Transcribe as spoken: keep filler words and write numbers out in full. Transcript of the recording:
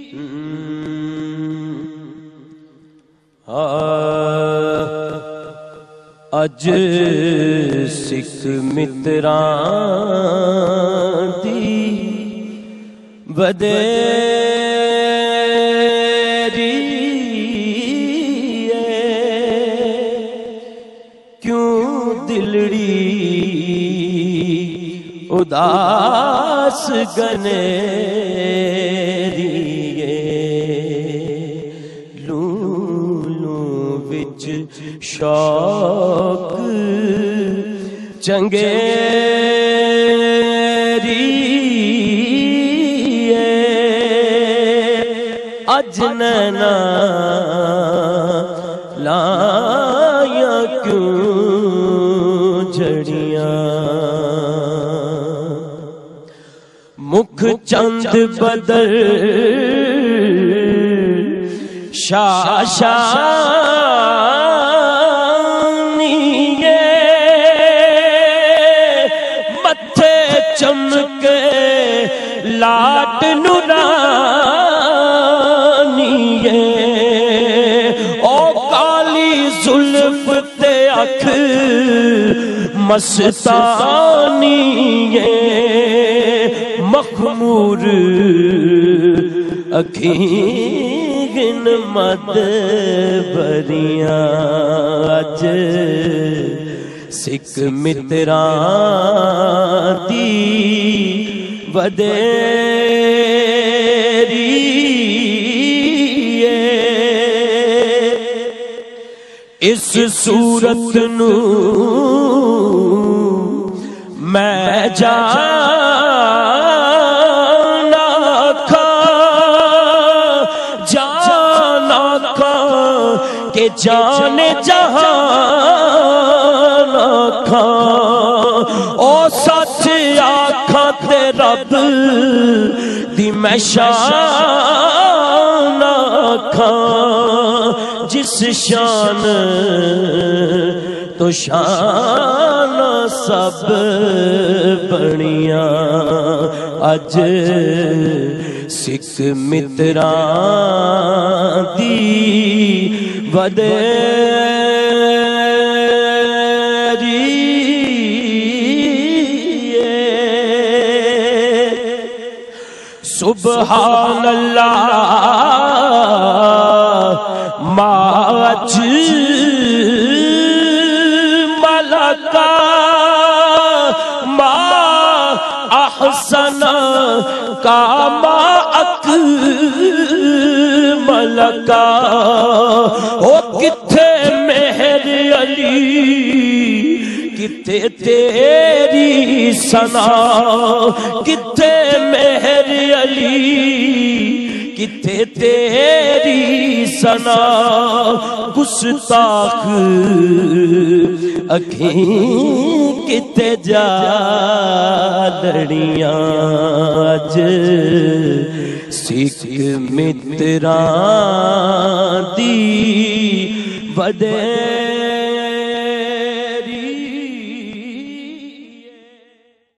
اج سکھ متران دی بدیری کیوں دلڑی اداس گنیری شوق چنگیری اج نینا لایا کیوں جڑیاں مکھ چند بدر شاشا چمکے لاٹ نورانی او کالی زلف تے اکھ مستانی مخمور اکھیں مد بریاں اج سکھ متران دی ودیری اس صورت نو میں جانا کھا جانا کھا کہ جان جہان او سچ آکھاں تے رب دی میں شان آکھاں جس شان تو شان سب بنیاں اج سکھ متران دی ودیری سبحان اللہ ما ملکا ما احسن کا ما اکملکا او کتھے مہر علی کتے تیری ثنا کتے مہر علی کتے تیری ثنا گستاخ اکھیں کتے جا لڑیاں اج سکھ متران دی ودیری